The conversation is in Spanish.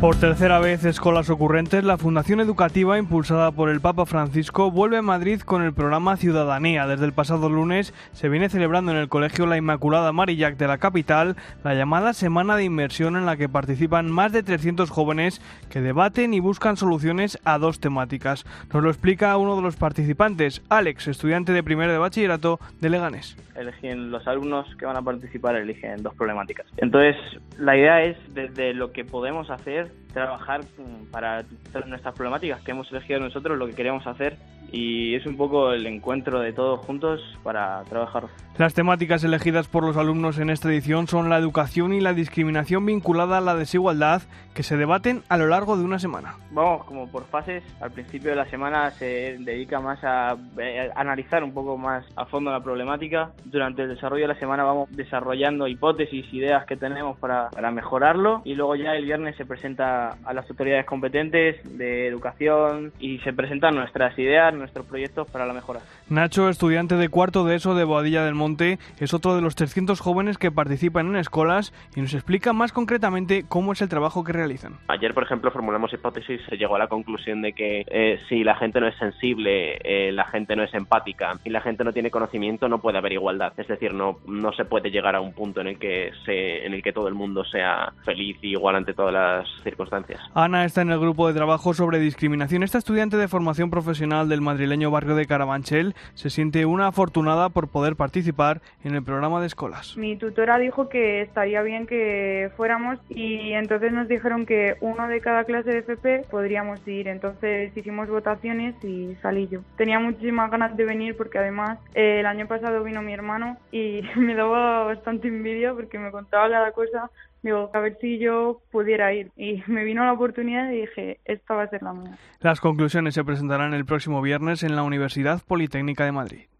Por tercera vez, Escolas Ocurrentes, la fundación educativa impulsada por el Papa Francisco, vuelve a Madrid con el programa Ciudadanía. Desde el pasado lunes se viene celebrando en el Colegio La Inmaculada Marillac de la capital la llamada Semana de Inmersión, en la que participan más de 300 jóvenes que debaten y buscan soluciones a dos temáticas. Nos lo explica uno de los participantes, Alex, estudiante de primero de bachillerato de Leganés. Los alumnos que van a participar eligen dos problemáticas. Entonces, la idea es, desde lo que podemos hacer, trabajar para nuestras problemáticas que hemos elegido nosotros, lo que queremos hacer, y es un poco el encuentro de todos juntos para trabajar. Las temáticas elegidas por los alumnos en esta edición son la educación y la discriminación vinculada a la desigualdad, que se debaten a lo largo de una semana. Vamos como por fases. Al principio de la semana se dedica más a analizar un poco más a fondo la problemática. Durante el desarrollo de la semana vamos desarrollando hipótesis, ideas que tenemos para mejorarlo, y luego ya el viernes se presenta a las autoridades competentes de educación y se presentan nuestras ideas, nuestros proyectos para la mejora. Nacho, estudiante de cuarto de ESO de Boadilla del Monte, es otro de los 300 jóvenes que participan en Escolas y nos explica más concretamente cómo es el trabajo que realizan. Ayer, por ejemplo, formulamos hipótesis, se llegó a la conclusión de que si la gente no es sensible, la gente no es empática y la gente no tiene conocimiento, no puede haber igualdad. Es decir, no se puede llegar a un punto en el que todo el mundo sea feliz y igual ante todas las circunstancias. Ana está en el grupo de trabajo sobre discriminación. Esta estudiante de formación profesional del madrileño barrio de Carabanchel se siente una afortunada por poder participar en el programa de Escolas. Mi tutora dijo que estaría bien que fuéramos, y entonces nos dijeron que uno de cada clase de FP podríamos ir. Entonces hicimos votaciones y salí yo. Tenía muchísimas ganas de venir porque además el año pasado vino mi hermano y me daba bastante envidia porque me contaba cada cosa. Digo, a ver si yo pudiera ir. Y me vino la oportunidad y dije, esta va a ser la mía. Las conclusiones se presentarán el próximo viernes en la Universidad Politécnica de Madrid.